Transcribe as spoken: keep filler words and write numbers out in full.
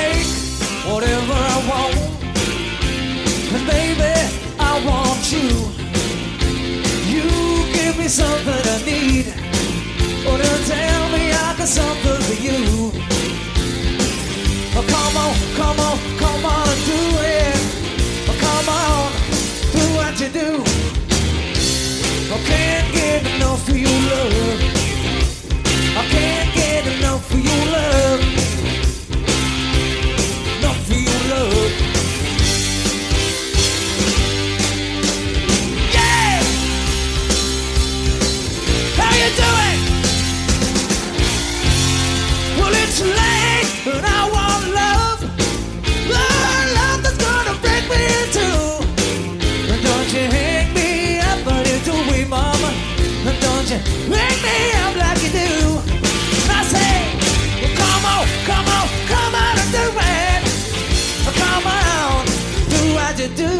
take whatever I want. And baby, I want you. You give me something I need. Or to tell me I got something for you. Oh, come on, come on, come on and do it. Oh, come on, do what you do. I can't get enough of your love. I can't get enough of your love. Enough of your love. Yeah! How you doing? Well, it's late and I want love. Oh, love that's gonna break me in two. And don't you hang me up, but it's a way, mama. And don't you hang me up like you do. And I say, well, come on, come on, come on and do it. Come on, do what you do.